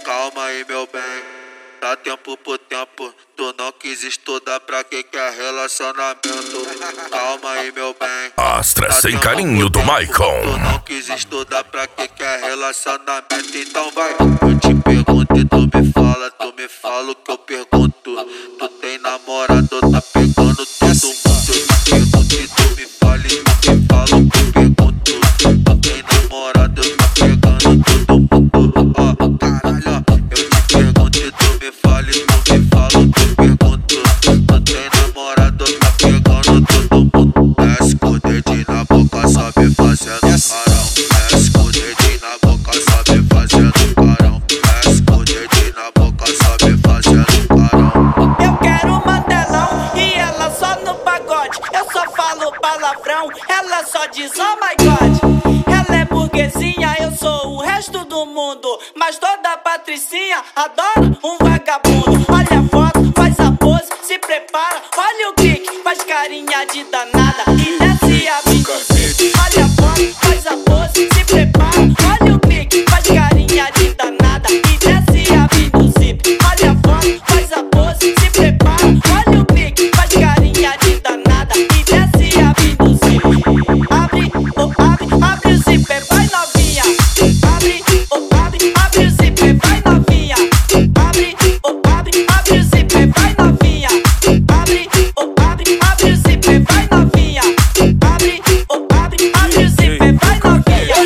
Calma aí, meu bem, dá tempo por tempo. Tu não quis estudar, pra que é relacionamento? Calma aí, meu bem. Astra sem carinho do Maicon. Tu não quis estudar, pra que é relacionamento? Então vai. Eu te pergunto e tu me fala o que eu pergunto. Tu tem namorado, tá pegando todo mundo. Eu te pergunto e tu me fala o que eu pergunto. Tu tem namorado, tá pegando todo mundo. Ó, caralho, ó. Eu te pergunto e tu me fala o que eu pergunto. Tu tem namorado, tá pegando todo mundo. Desce com o dedinho na boca, sobe fazendo carão. Desce com o dedinho na boca, sobe fazendo carão. Desce com o dedinho na boca, sobe fazendo carão. Eu quero mantelão e ela só no pagode. Eu só falo palavrão, ela só diz oh my god. Ela é burguesinha, eu sou o resto do mundo. Mas toda patricinha adora um vagabundo. Olha a foto, faz a pose, se prepara. Olha o clique, faz carinha de danada e desce a bicuzipe. Olha a foto, faz a pose, se prepara. Olha o clique, faz carinha de danada e desce a bicuzipe. Olha a foto, faz a pose, se prepara. Olha o clique, faz carinha de danada e desce a bicuzipe. Abre, oh abre, abre o zíper, vai novinha. Abre, oh abre o zíper, vai novinha. Abre, oh abre o zíper, vai novinha. Abre, oh abre o zíper, vai novinha. Abre, oh abre o zíper, vai novinha.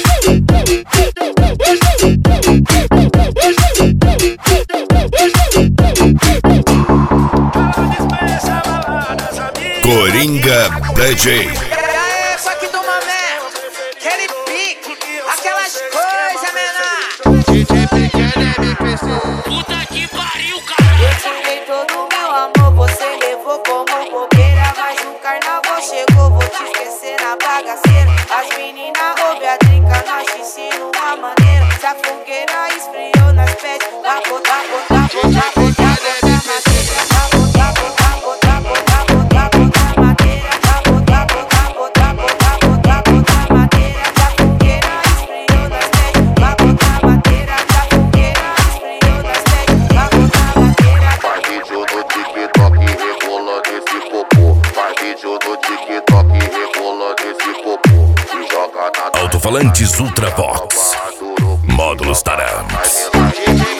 Coringa DJ. Só que do momento, aquele pique, aquelas coisas, menor. DJ pequeno MPC. Puta que pariu, cara. Eu te dei todo meu amor, você levou como bobeira. Mas o carnaval chegou, vou te esquecer na bagaceira. As meninas ouvem a trinca, nós te ensino uma maneira. Se a fogueira esfriou, nós pede pra botar, botar, botar, botar, botar madeira. Pra botar, botar, botar, botar, botar, botar madeira. Pra botar, botar, botar, botar, botar, botar madeira. Se a fogueira esfriou, nós pede pra botar madeira. Se a fogueira esfriou, nós pede pra botar madeira. Faz vídeo no TikTok rebolando esse popô. Faz vídeo no TikTok rebolando esse popô. E joga na Alto-falantes Ultravox. Módulos Tarantes. DJ